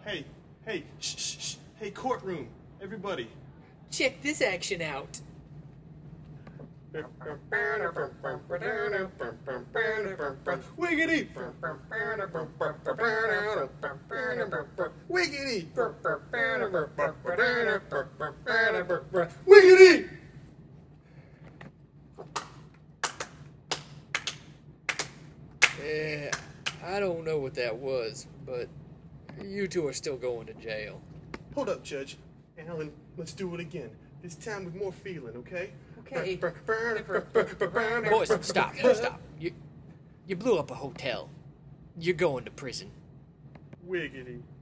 Hey, hey, shh, shh, shh. Hey, courtroom, everybody. Check this action out. Wiggity! Wiggity! Wiggity! Yeah, I don't know what that was, but you two are still going to jail. Hold up, Judge. Alan, let's do it again. This time with more feeling, okay? Okay. Boys, stop. You blew up a hotel. You're going to prison. Wiggity.